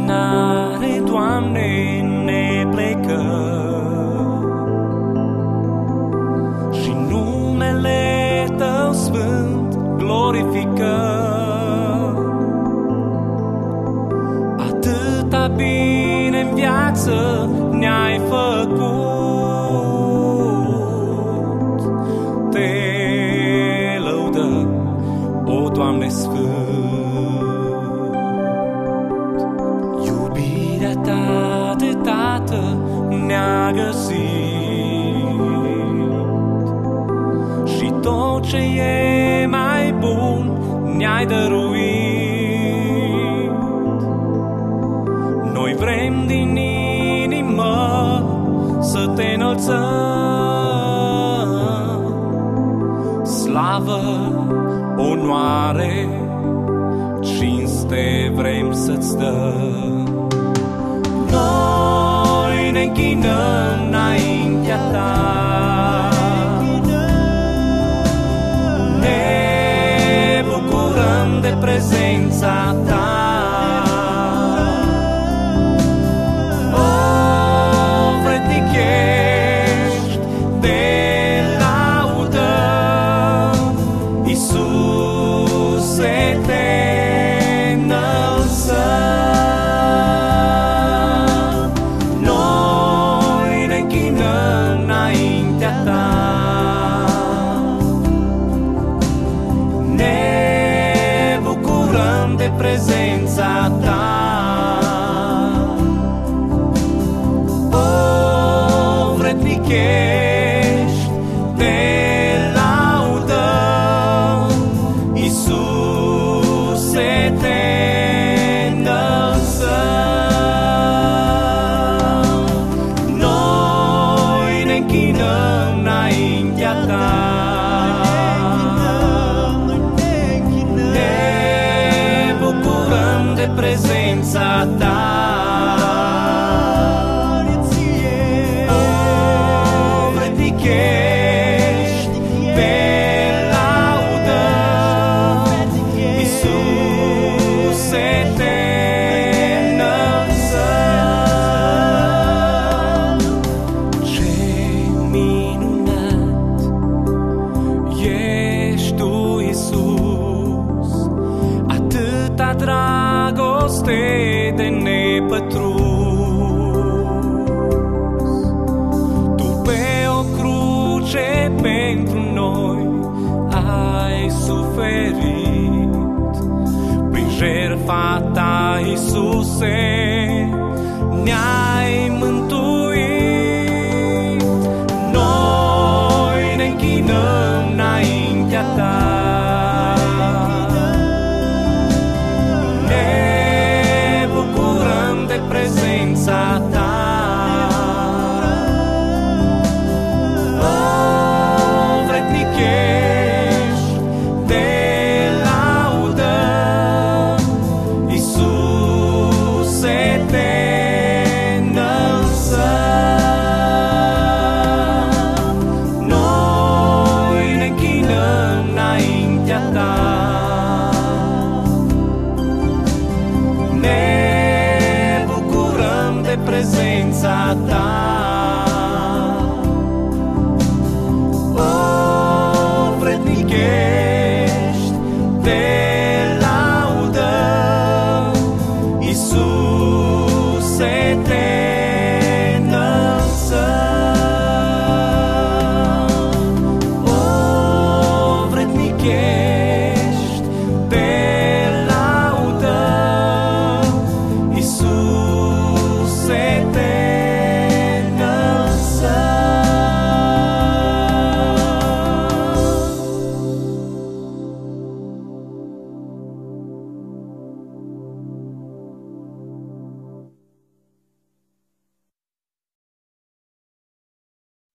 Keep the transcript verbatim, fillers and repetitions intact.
închinare, Doamne, ne plecăm și numele Tău sfânt glorificăm. Atâta bine în viață ne-ai făcut, Te lăudăm, o Doamne Sfânt. Iubirea Ta de Tată ne-a găsit și tot ce e mai bun ne-ai dăruit. Noi vrem din inimă să Te înălțăm, slavă, onoare, cinste vrem să-ți dăm. Noi ne închinăm înaintea Ta, ne bucurăm de prezența Ta. De prezența Ta, o vrednic ești, Te laudăm, Iisuse, Te înălțăm. Noi ne închinăm înaintea Ta, de prezența Ta. O vrednic ești, Te laudăm, Iisuse, Te înălțăm. Ce minunat ești Tu, Iisus, atâta dragoste de nepătrus. Tu pe o cruce pentru noi ai suferit, prin jertfa Ta, Iisuse, ne-ai mântuit. Noi ne închinăm înaintea Ta, prezența Ta. O vrednic ești, Te laudăm, Iisuse, Te înălțăm. Noi ne închinăm înaintea Ta, prezența Ta.